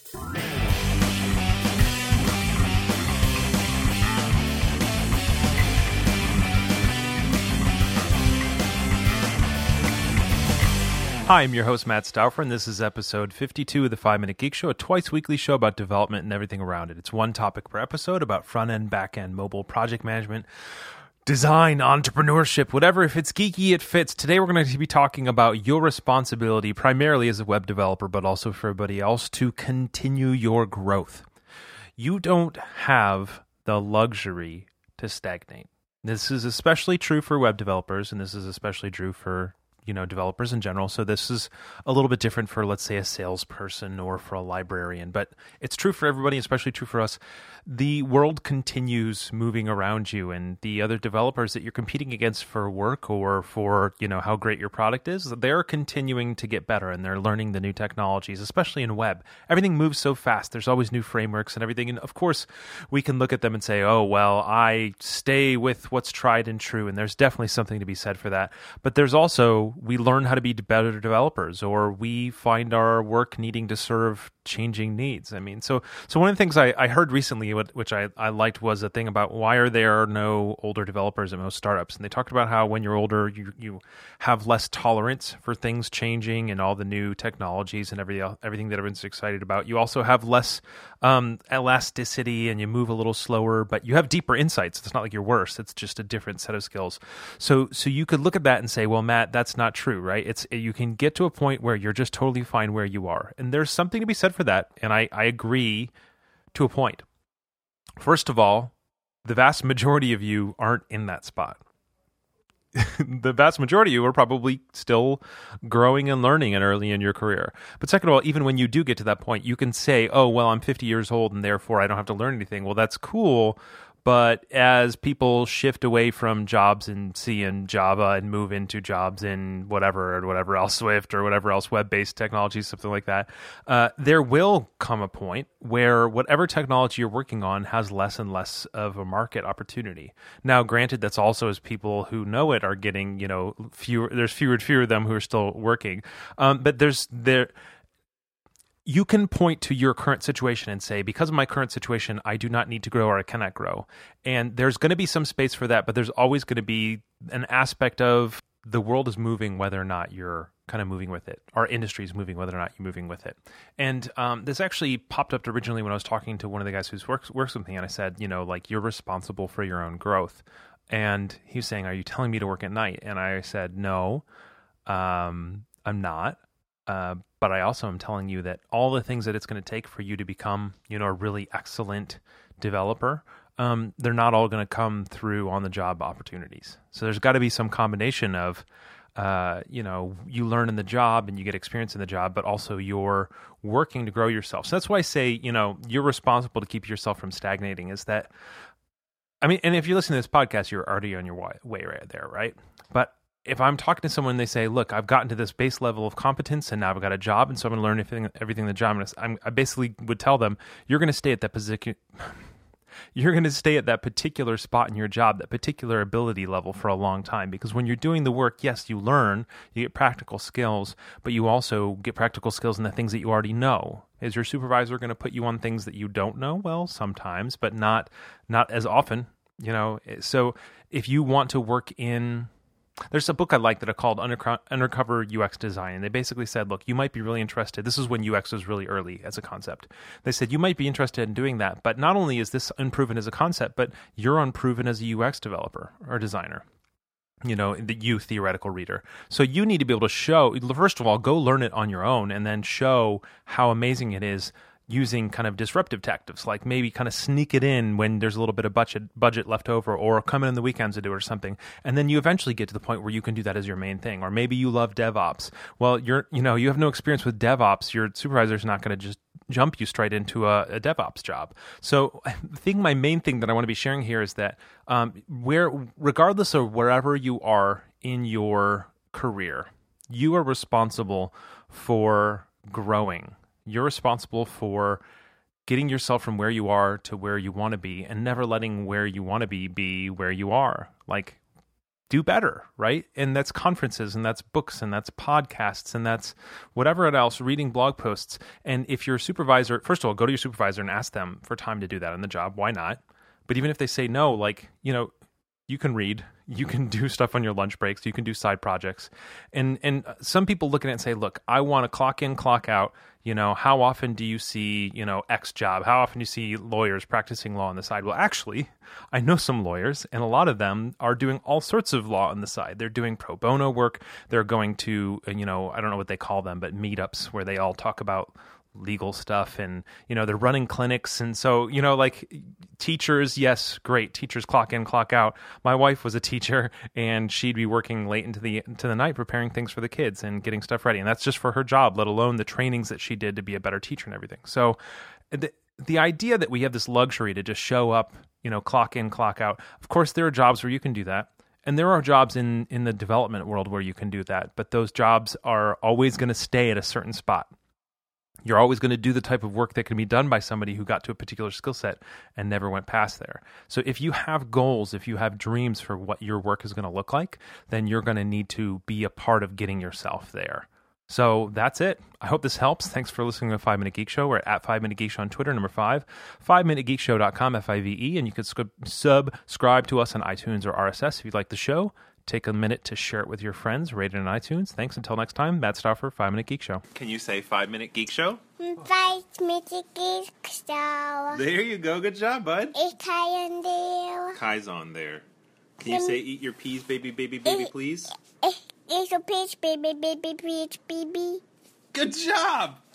Hi, I'm your host, Matt Stauffer, and this is episode 52 of the 5-Minute Geek Show, a twice-weekly show about development and everything around it. It's one topic per episode about front-end, back-end, mobile, project management, design, entrepreneurship, whatever. If it's geeky, it fits. Today we're going to be talking about your responsibility, primarily as a web developer, but also for everybody else, to continue your growth. You don't have the luxury to stagnate. This is especially true for web developers, and this is especially true for developers in general. So this is a little bit different for, let's say, a salesperson or for a librarian, but it's true for everybody, especially true for us. The world continues moving around you, and the other developers that you're competing against for work or for, how great your product is, they're continuing to get better and they're learning the new technologies, especially in web. Everything moves so fast. There's always new frameworks and everything. And of course, we can look at them and say, oh, well, I stay with what's tried and true. And there's definitely something to be said for that. But there's also, we learn how to be better developers, or we find our work needing to serve changing needs. I mean, so one of the things I heard recently, which I liked, was a thing about why are there no older developers at most startups. And they talked about how when you're older, you have less tolerance for things changing and all the new technologies and everything that everyone's excited about. You also have less elasticity, and you move a little slower, but you have deeper insights. It's not like you're worse. It's just a different set of skills. So you could look at that and say, well, Matt, that's not true, right? You can get to a point where you're just totally fine where you are. And there's something to be said for that. And I agree to a point. First of all, the vast majority of you aren't in that spot. The vast majority of you are probably still growing and learning and early in your career. But second of all, even when you do get to that point, you can say, oh, well, I'm 50 years old and therefore I don't have to learn anything. Well, that's cool. But as people shift away from jobs in C and Java and move into jobs in whatever else, Swift or whatever else, web-based technology, something like that, there will come a point where whatever technology you're working on has less and less of a market opportunity. Now, granted, that's also as people who know it are getting, fewer. There's fewer and fewer of them who are still working. But you can point to your current situation and say, because of my current situation, I do not need to grow or I cannot grow. And there's going to be some space for that, but there's always going to be an aspect of the world is moving whether or not you're kind of moving with it. Our industry is moving whether or not you're moving with it. And this actually popped up originally when I was talking to one of the guys who works with me, and I said, you're responsible for your own growth. And he was saying, are you telling me to work at night? And I said, no, I'm not. But I also am telling you that all the things that it's going to take for you to become, a really excellent developer, they're not all going to come through on-the-job opportunities. So there's got to be some combination of, you learn in the job and you get experience in the job, but also you're working to grow yourself. So that's why I say, you're responsible to keep yourself from stagnating. Is that, and if you're listening to this podcast, you're already on your way right there, right? But if I'm talking to someone and they say, look, I've gotten to this base level of competence and now I've got a job, and so I'm going to learn everything in the job, I basically would tell them, you're going to stay at that position. You're going to stay at that particular spot in your job, that particular ability level for a long time. Because when you're doing the work, yes, you learn, you get practical skills, but you also get practical skills in the things that you already know. Is your supervisor going to put you on things that you don't know? Well, sometimes, but not as often. So if you want to work in... There's a book I like that I called Undercover UX Design. And they basically said, look, you might be really interested. This is when UX was really early as a concept. They said, you might be interested in doing that, but not only is this unproven as a concept, but you're unproven as a UX developer or designer. The theoretical reader. So you need to be able to show, first of all, go learn it on your own and then show how amazing it is using kind of disruptive tactics, like maybe kind of sneak it in when there's a little bit of budget left over, or come in the weekends to do it or something. And then you eventually get to the point where you can do that as your main thing. Or maybe you love DevOps. Well, you have no experience with DevOps. Your supervisor's not going to just jump you straight into a DevOps job. So I think my main thing that I want to be sharing here is that regardless of wherever you are in your career, you are responsible for growing. You're responsible for getting yourself from where you are to where you want to be, and never letting where you want to be where you are. Like, do better, right? And that's conferences, and that's books, and that's podcasts, and that's whatever else, reading blog posts. And if your supervisor, first of all, go to your supervisor and ask them for time to do that on the job. Why not? But even if they say no, like, you can read, you can do stuff on your lunch breaks, you can do side projects. And some people look at it and say, look, I want to clock in, clock out. How often do you see, X job? How often do you see lawyers practicing law on the side? Well, actually, I know some lawyers, and a lot of them are doing all sorts of law on the side. They're doing pro bono work. They're going to, I don't know what they call them, but meetups where they all talk about legal stuff, and they're running clinics. And so like teachers, yes, great, teachers clock in, clock out. My wife was a teacher, and she'd be working late into the night preparing things for the kids and getting stuff ready, and that's just for her job, let alone the trainings that she did to be a better teacher and everything. So the idea that we have this luxury to just show up, clock in, clock out, of course there are jobs where you can do that. And there are jobs in the development world where you can do that, but those jobs are always going to stay at a certain spot. You're always going to do the type of work that can be done by somebody who got to a particular skill set and never went past there. So if you have goals, if you have dreams for what your work is going to look like, then you're going to need to be a part of getting yourself there. So that's it. I hope this helps. Thanks for listening to 5 Minute Geek Show. We're at 5 Minute Geek Show on Twitter, number 5, 5minutegeekshow.com, FIVE, and you can subscribe to us on iTunes or RSS if you'd like the show. Take a minute to share it with your friends, rate it on iTunes. Thanks. Until next time, Matt Stauffer, 5 Minute Geek Show. Can you say 5 Minute Geek Show? 5 Minute Geek Show. There you go. Good job, bud. Is Kai on there? Kai's on there. Can you say eat your peas, baby, please? Eat your peas, baby, please, baby. Good job.